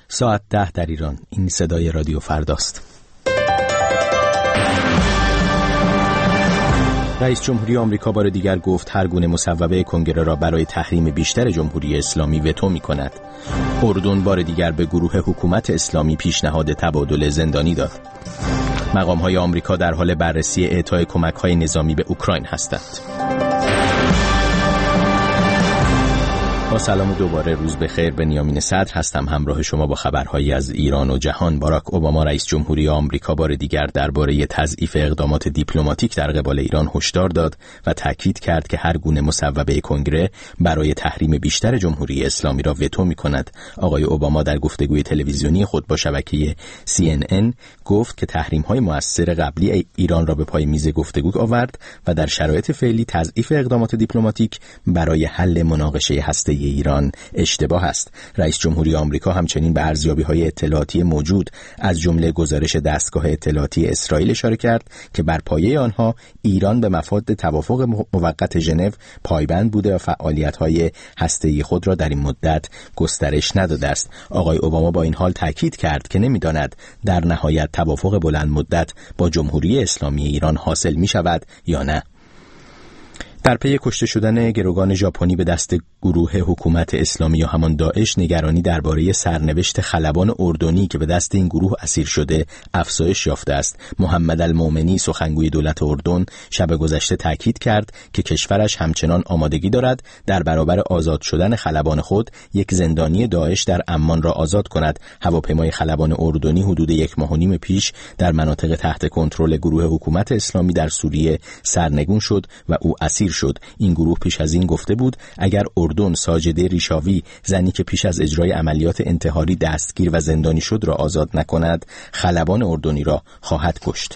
ساعت 10 در ایران. این صدای رادیو فرداست. رئیس جمهوری آمریکا بار دیگر گفت هر گونه مصوبه کنگره را برای تحریم بیشتر جمهوری اسلامی وتو می‌کند. اردن بار دیگر به گروه حکومت اسلامی پیشنهاد تبادل زندانی داد. مقام‌های آمریکا در حال بررسی اعطای کمک‌های نظامی به اوکراین هستند. با سلام دوباره، روز بخیر. بنیامین صدر هستم، همراه شما با خبرهایی از ایران و جهان. باراک اوباما رئیس جمهوری آمریکا بار دیگر درباره تضعیف اقدامات دیپلماتیک در قبال ایران هشدار داد و تاکید کرد که هر گونه مصوبه کنگره برای تحریم بیشتر جمهوری اسلامی را وتو می‌کند. آقای اوباما در گفتگوی تلویزیونی خود با شبکه CNN گفت که تحریم‌های مؤثر قبلی ایران را به پای میز گفتگو آورد و در شرایط فعلی تضعیف اقدامات دیپلماتیک برای حل مناقشه هسته‌ای ایران اشتباه است. رئیس جمهوری آمریکا همچنین به ارزیابی‌های اطلاعاتی موجود از جمله گزارش دستگاه اطلاعاتی اسرائیل اشاره کرد که بر پایه آنها ایران به مفاد توافق موقت ژنو پایبند بوده و فعالیت‌های هسته‌ای خود را در این مدت گسترش نداده است. آقای اوباما با این حال تاکید کرد که نمی‌داند در نهایت توافق بلند مدت با جمهوری اسلامی ایران حاصل می‌شود یا نه. در پی کشته شدن گروگان ژاپنی به دست گروه حکومت اسلامی یا همان داعش، نگرانی درباره سرنوشت خلبان اردنی که به دست این گروه اسیر شده افزایش یافته است. محمد المومنی، سخنگوی دولت اردن، شب گذشته تاکید کرد که کشورش همچنان آمادگی دارد در برابر آزاد شدن خلبان خود یک زندانی داعش در عمان را آزاد کند. هواپیمای خلبان اردنی حدود 1.5 ماه پیش در مناطق تحت کنترل گروه حکومت اسلامی در سوریه سرنگون شد و او اسیر شد. این گروه پیش از این گفته بود اگر اردن ساجده ریشاوی، زنی که پیش از اجرای عملیات انتحاری دستگیر و زندانی شد، را آزاد نکند، خلبان اردنی را خواهد کشت.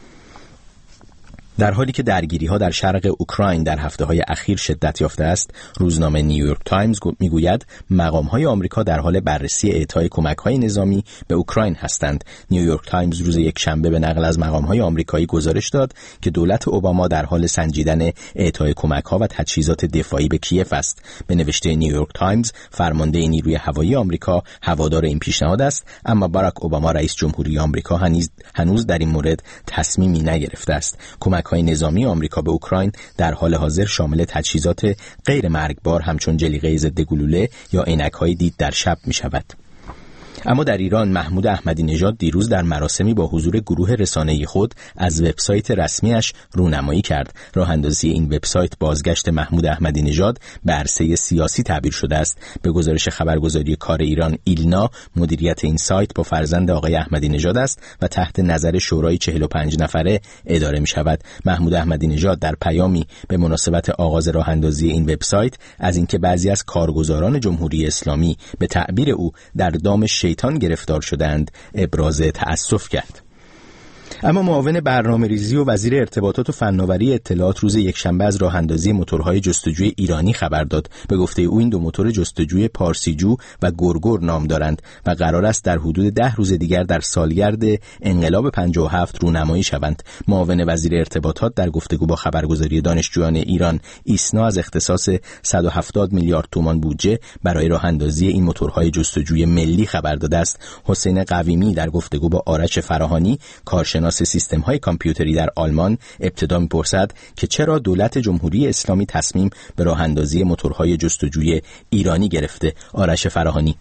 در حالی که درگیری‌ها در شرق اوکراین در هفته‌های اخیر شدت یافته است، روزنامه نیویورک تایمز میگوید مقام‌های آمریکا در حال بررسی اعطای کمک‌های نظامی به اوکراین هستند. نیویورک تایمز روز یکشنبه به نقل از مقام‌های آمریکایی گزارش داد که دولت اوباما در حال سنجیدن اعطای کمک‌ها و تجهیزات دفاعی به کیف است. به نوشته نیویورک تایمز، فرمانده نیروی هوایی آمریکا هوادار این پیشنهاد است، اما باراک اوباما رئیس جمهوری آمریکا هنوز در این مورد تصمیمی نگرفته است. کمک‌های نظامی آمریکا به اوکراین در حال حاضر شامل تجهیزات غیر مرگبار همچون جلیقه ضد گلوله یا عینک‌های دید در شب می‌شود. اما در ایران، محمود احمدی نژاد دیروز در مراسمی با حضور گروه رسانه‌ای خود از وبسایت رسمیش رونمایی کرد. راه اندازی این وبسایت بازگشت محمود احمدی نژاد به عرصه سیاسی تعبیر شده است. به گزارش خبرگزاری کار ایران ایلنا، مدیریت این سایت با فرزند آقای احمدی نژاد است و تحت نظر شورای 45 نفره اداره می‌شود. محمود احمدی نژاد در پیامی به مناسبت آغاز راه اندازی این وبسایت از اینکه بعضی از کارگزاران جمهوری اسلامی به تعبیر او در دام شیطان گرفتار شدند ابراز تأسف کرد. اما معاون برنامه‌ریزی و وزیر ارتباطات و فناوری اطلاعات روز یکشنبه از راه اندازی موتورهای جستجوی ایرانی خبر داد. به گفته او این دو موتور جستجوی پارسیجو و گرگر نام دارند و قرار است در حدود 10 روز دیگر در سالگرد انقلاب 57 رونمایی شوند. معاون وزیر ارتباطات در گفتگو با خبرگزاری دانشجویان ایران ایسنا از اختصاص 170 میلیارد تومان بودجه برای راه اندازی این موتورهای جستجوی ملی خبر داده است. حسین قویمی در گفتگو با آرش فراهانی، کارشناس سیستم‌های کامپیوتری در آلمان، ابتدا می‌پرسد که چرا دولت جمهوری اسلامی تصمیم به راه اندازی موتورهای جستجوی ایرانی گرفته. آرش فراهانی: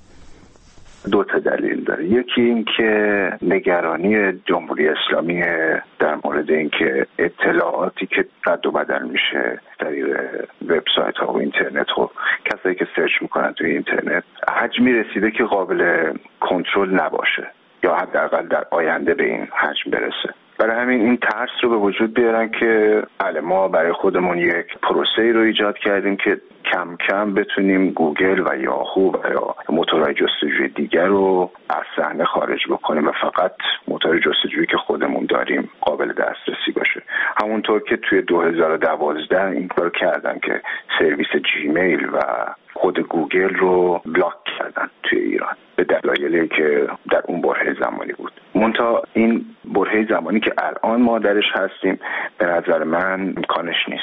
دو تا دلیل داره. یکی این که نگرانی جمهوری اسلامی در مورد این که اطلاعاتی که رد و بدل میشه طریق وبسایت ها و اینترنت و کسایی که سرچ میکنن توی اینترنت حجمی رسیده که قابل کنترل نباشه یا حداقل در آینده به این حجم برسه. برای همین این ترس رو به وجود بیارن که ما برای خودمون یک پروسه‌ای رو ایجاد کردیم که کم کم بتونیم گوگل و یاهو و یا موتورهای جستجوی دیگر رو از صحنه خارج بکنیم و فقط موتور جستجویی که خودمون داریم قابل دسترسی باشه. همونطور که توی 2012 این کار کردن که سرویس جیمیل و خود گوگل رو بلاک کردن توی ایران به دلایلی که در اون برهه زمانی بود. منتها این برهه زمانی که الان ما درش هستیم به نظر من امکانش نیست.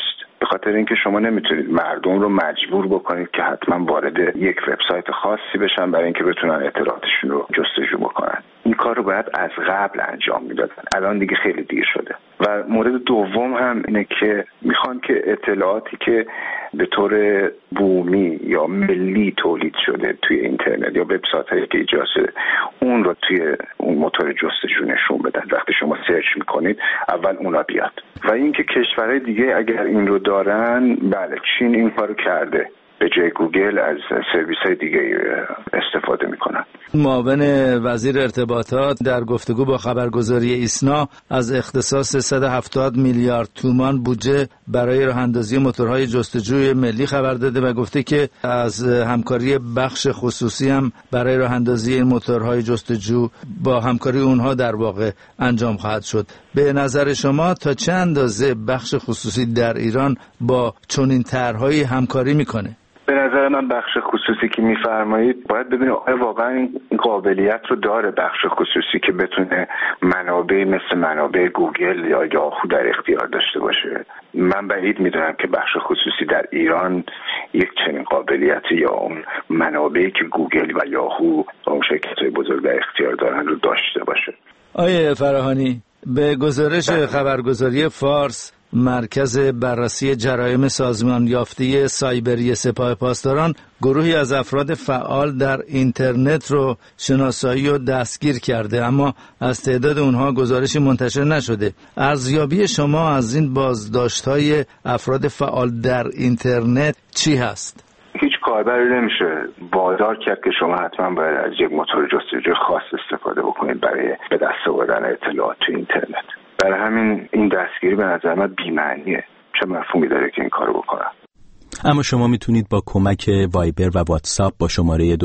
به خاطر اینکه شما نمیتونید مردم رو مجبور بکنید که حتما وارد یک وبسایت خاصی بشن برای اینکه بتونن اطلاعاتشون رو جستجو بکنن. این کار رو باید از قبل انجام میدادن. الان دیگه خیلی دیر شده. و مورد دوم هم اینه که میخوان که اطلاعاتی که به طور بومی یا ملی تولید شده توی اینترنت یا وبسایت‌هایی که ایجاد شده اون رو توی اون موتور جستجو نشون بدن. وقتی شما سرچ میکنید اول اونا بیاد. و اینکه کشورهای دیگه اگر این رو دارن، بله چین این کارو کرده، به جای گوگل از سرویس‌های دیگه استفاده میکنن. معاون وزیر ارتباطات در گفتگو با خبرگزاری ایسنا از اختصاص 170 میلیارد تومان بودجه برای راه اندازی موتورهای جستجوی ملی خبر داده و گفته که از همکاری بخش خصوصی هم برای راه اندازی این موتورهای جستجو با همکاری اونها در واقع انجام خواهد شد. به نظر شما تا چه اندازه بخش خصوصی در ایران با چنین طرح‌هایی همکاری میکنه؟ به نظر من بخش خصوصی که میفرمایید باید ببینید آیا واقعا این قابلیت رو داره بخش خصوصی که بتونه منابع مثل منابع گوگل یا یاهو در اختیار داشته باشه. من بعید میدونم که بخش خصوصی در ایران یک چنین قابلیتی یا اون منابعی که گوگل و یاهو و اون شرکت‌های بزرگ در اختیار دارن رو داشته باشه. آیه فراهانی، به گزارش خبرگزاری فارس، مرکز بررسی جرایم سازمان یافته سایبری سپاه پاسداران گروهی از افراد فعال در اینترنت رو شناسایی و دستگیر کرده، اما از تعداد اونها گزارشی منتشر نشده. ارزیابی شما از این بازداشت‌های افراد فعال در اینترنت چی هست؟ هیچ کاربری نمیشه وادار کرد که شما حتما باید از یک موتور جستجوی خاص استفاده بکنید برای به دست آوردن اطلاعات تو اینترنت. برای همین این دستگیری به نظر من بی‌معنیه. چه مفهومی داره که این کارو بکنن؟ اما شما میتونید با کمک وایبر و واتساپ با شماره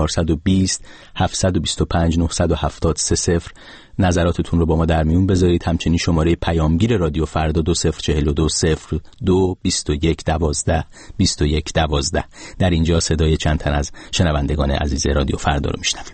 20420 725 970 نظراتتون رو با ما در میون بذارید. همچنین شماره پیامگیر رادیو فردا 2042 02 21 12 21 12. در اینجا صدای چند تن از شنوندگان عزیز رادیو فردا رو میشنویم.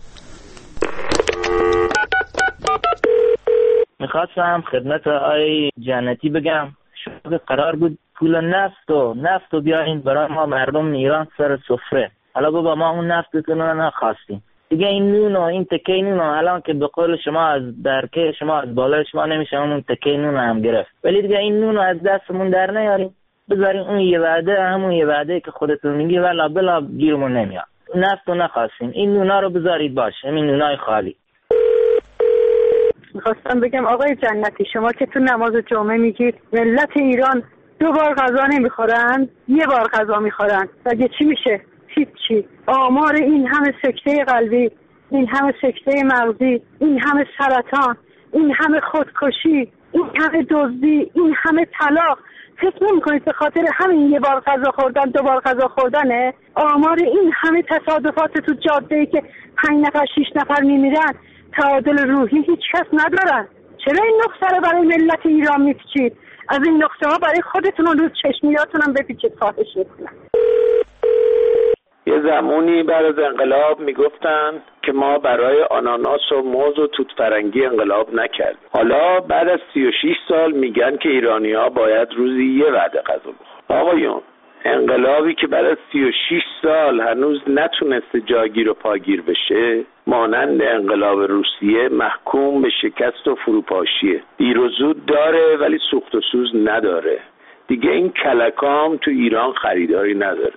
میخواستم خدمت آقای جنتی بگم شما قرار بود پول نفت و بیارین برای ما مردم ایران سر سفره. حالا بابا ما اون نفتتون رو نخواستیم دیگه. این نون و این تکه نون الان که به قول شما از درکه شما از بالای شما نمیشه اون تکه نون هم گرفت، ولی دیگه این نون رو از دستمون در نیاریم، بذارین اون یه وعده همون یه وعده که خودتون میگی ولا بلا گیرمون نمیاد. نفت رو نخواستیم، این نونا رو بذارید باشه، همین نونای خالی. میخواستم بگم آقای جنتی، شما که تو نماز جمعه میگید ملت ایران 2 بار غذا نمیخورن، 1 بار غذا میخورن، دیگه چی میشه؟ هیچی. آمار این همه سکته قلبی، این همه سکته مغزی، این همه سرطان، این همه خودکشی، این همه دزدی، این همه طلاق، فکر نمی‌کنید به خاطر همین 1 بار غذا خوردن 2 بار غذا خوردنه؟ آمار این همه تصادفات تو جاده‌ای که 5 نفر 6 نفر میمیرن، تعادل روحی هیچ کس ندارن. چرا این نقطه رو برای ملت ایران میپیچید؟ از این نقطه ها برای خودتون رو چشمیاتون هم بپیچید، خواهش میکنم. یه زمانی بعد از انقلاب میگفتن که ما برای آناناس و موز و توت فرنگی انقلاب نکردیم. حالا بعد از 36 سال میگن که ایرانی‌ها باید روزی 1 وعده غذا بخورن. آقایون، انقلابی که بعد از 36 سال هنوز نتونسته جاگیر و پاگیر بشه، مانند انقلاب روسیه محکوم به شکست و فروپاشیه. دیر و زود داره ولی سوخت و سوز نداره. دیگه این کلکام تو ایران خریداری نداره.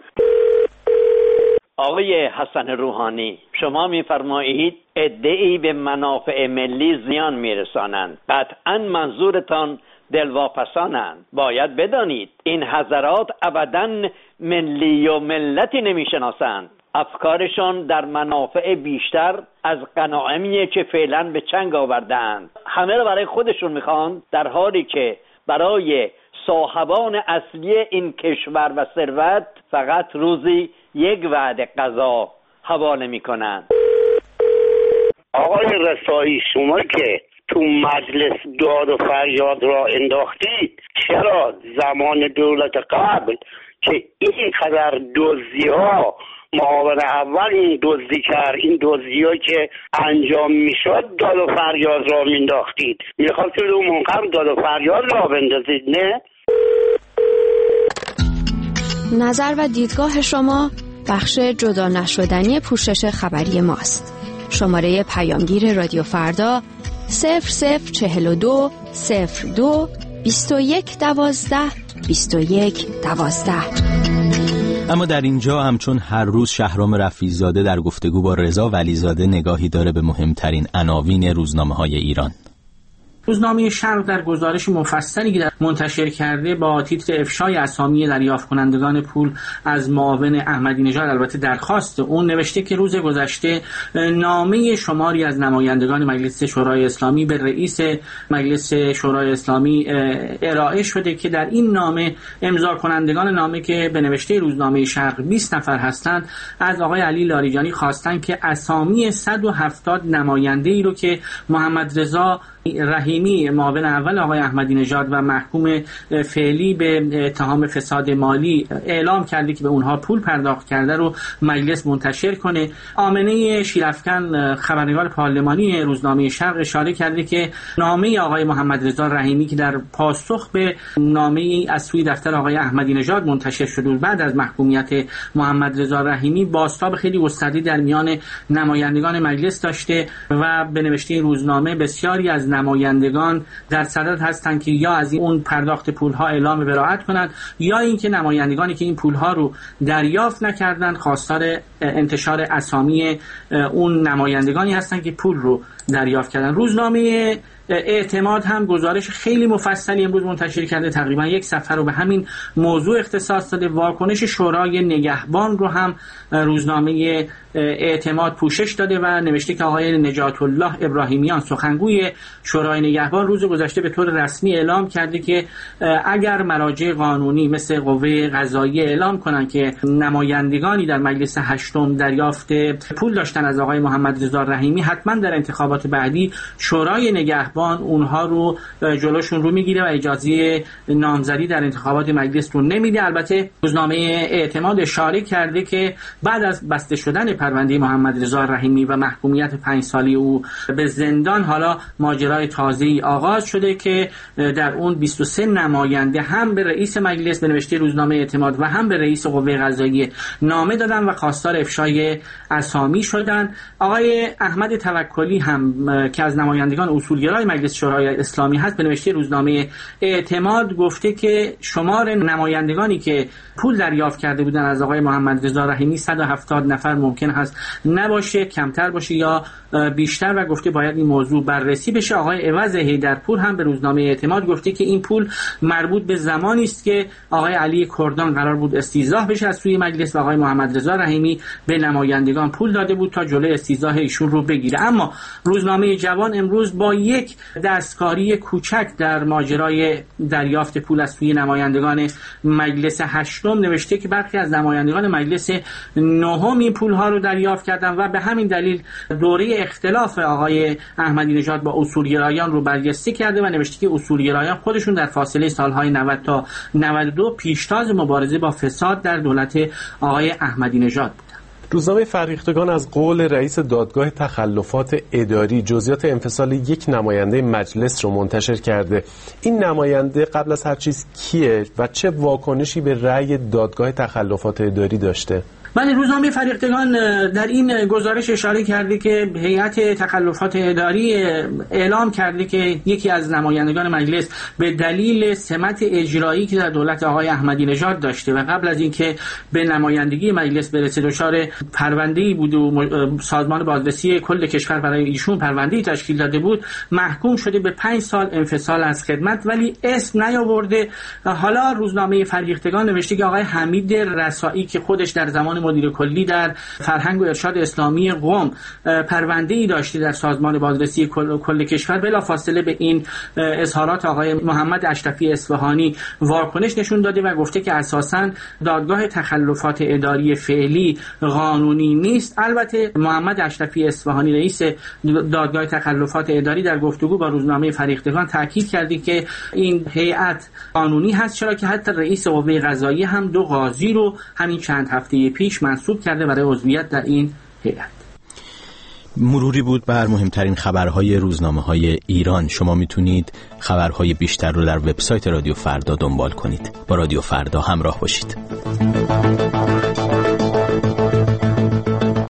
آقای حسن روحانی، شما می‌فرمایید عده‌ای به منافع ملی زیان می‌رسانند. قطعاً منظورتان دلواپسانند. باید بدانید این حضرات ابداً ملی و ملتی نمی‌شناسند. افکارشان در منافع بیشتر از غنایمیه که فعلاً به چنگ آوردند. همه رو برای خودشون میخوان، در حالی که برای صاحبان اصلی این کشور و ثروت فقط روزی 1 وعده غذا حواله میکنند. آقای رسایی، شما که تو مجلس داد و فریاد را انداختید، چرا زمان دولت قبل که اینقدر دزدی‌ها معاون اول این دزدی کرد، این دزدی‌ها که انجام میشد داد و فریاد را مینداختید؟ میخواستید اون موقع داد و فریاد را بندازید، نه؟ نظر و دیدگاه شما بخش جدا نشدنی پوشش خبری ماست. شماره پیامگیر رادیو فردا 0042 02 21 12 21 12. اما در اینجا همچون هر روز شهرام رفیع‌زاده در گفتگو با رضا ولیزاده نگاهی داره به مهمترین عناوین روزنامه‌های ایران. روزنامه شرق در گزارش مفصلی که منتشر کرده با تیتر افشای اسامی دریافت کنندگان پول از معاون احمدی نژاد، البته درخواست اون، نوشته که روز گذشته نامه شماری از نمایندگان مجلس شورای اسلامی به رئیس مجلس شورای اسلامی ارائه شده که در این نامه امضا کنندگان نامه که به نوشته روزنامه شرق 20 نفر هستند از آقای علی لاریجانی خواستند که اسامی 170 نماینده ای رو که محمد رضا رحیمی معاون اول آقای احمدی نژاد و محکوم فعلی به اتهام فساد مالی اعلام کرده که به اونها پول پرداخت کرده رو مجلس منتشر کنه. آمنه شیرافکن خبرنگار پارلمانی روزنامه شرق اشاره کرده که نامه آقای محمد رضا رحیمی که در پاسخ به نامه از سوی دفتر آقای احمدی نژاد منتشر شده بعد از محکومیت محمد رضا رحیمی بازتاب خیلی گسترده در میان نمایندگان مجلس داشته و به نوشته روزنامه بسیاری از نمایندگان در صدد هستند که یا از اون پرداخت پولها اعلام براءت کنند یا اینکه نمایندگانی که این پولها رو دریافت نکردند خواستار انتشار اسامی اون نمایندگانی هستند که پول رو دریافت کردن. روزنامه اعتماد هم گزارش خیلی مفصلی امروز منتشر کرده، تقریبا 1 صفحه رو به همین موضوع اختصاص داده. واکنش شورای نگهبان رو هم روزنامه اعتماد پوشش داده و نوشته که آقای نجات الله ابراهیمیان سخنگوی شورای نگهبان روز گذشته به طور رسمی اعلام کرده که اگر مراجع قانونی مثل قوه قضاییه اعلام کنن که نمایندگانی در مجلس هشتم دریافت پول داشتن از آقای محمد رضا رحیمی، حتما در انتخابات بعدی شورای نگهبان اونها رو جلوشون رو میگیره و اجازه نامزدی در انتخابات مجلس رو نمیده. البته روزنامه اعتماد اشاره کرده که بعد از بسته شدن پرونده محمد رضا رحیمی و محکومیت 5 سالی او به زندان، حالا ماجرای تازه‌ای آغاز شده که در اون 23 نماینده هم به رئیس مجلس به نوشته روزنامه اعتماد و هم به رئیس قوه قضاییه نامه دادن و خواستار افشای اسامی شدن. آقای احمد توکلی هم که از نمایندگان اصولگرای مجلس شورای اسلامی هست به نوشته روزنامه اعتماد گفته که شمار نمایندگانی که پول دریافت کرده بودن از آقای محمد رضا رحیمی 170 نفر ممکن هست نباشه، کمتر باشه یا بیشتر و گفته باید این موضوع بررسی بشه. آقای عوض حیدرپور هم به روزنامه اعتماد گفته که این پول مربوط به زمانی است که آقای علی کردان قرار بود استیضاح بشه از سوی مجلس و آقای محمد رضا رحیمی به نمایندگان پول داده بود تا جلوی استیضاح ایشون رو بگیره. اما روزنامه جوان امروز با یک دستکاری کوچک در ماجرای دریافت پول از سوی نمایندگان مجلس هشتم نوشته که برخی از نمایندگان مجلس نهم این پولها رو دریافت کردن و به همین دلیل دوره اختلاف آقای احمدی نژاد با اصولگرایان رو برجسته کرده و نوشته که اصولگرایان خودشون در فاصله سالهای 90 تا 92 پیشتاز مبارزه با فساد در دولت آقای احمدی نژاد بود. روزنامه فرهیختگان از قول رئیس دادگاه تخلفات اداری جزئیات انفصال یک نماینده مجلس رو منتشر کرده. این نماینده قبل از هر چیز کیه و چه واکنشی به رأی دادگاه تخلفات اداری داشته؟ بله، روزنامه فرهیختگان در این گزارش اشاره کرده که هیئت تخلفات اداری اعلام کرده که یکی از نمایندگان مجلس به دلیل سمت اجرایی که در دولت آقای احمدی نژاد داشته و قبل از اینکه به نمایندگی مجلس برسه دچار پرونده‌ای بود و سازمان بازرسی کل کشور برای ایشون پرونده‌ای تشکیل داده بود، محکوم شده به 5 سال انفصال از خدمت ولی اسم نیاورده. حالا روزنامه فرهیختگان نوشته که آقای حمید رسایی که خودش در زمان مدیر کلی در فرهنگ و ارشاد اسلامی قم پرونده‌ای داشته در سازمان بازرسی کل کشور، بلافاصله به این اظهارات آقای محمد اشرفی اصفهانی واکنش نشون داده و گفته که اساساً دادگاه تخلفات اداری فعلی قانونی نیست. البته محمد اشرفی اصفهانی رئیس دادگاه تخلفات اداری در گفتگو با روزنامه فرهیختگان تاکید کرده که این هیئت قانونی هست، چرا که حتی رئیس قوه قضاییه هم 2 قاضی رو همین چند هفته پیش منصوب کرده برای عضویت در این هیئت. مروری بود بر مهمترین خبرهای روزنامه‌های ایران. شما میتونید خبرهای بیشتر رو در وبسایت رادیو فردا دنبال کنید. با رادیو فردا همراه باشید.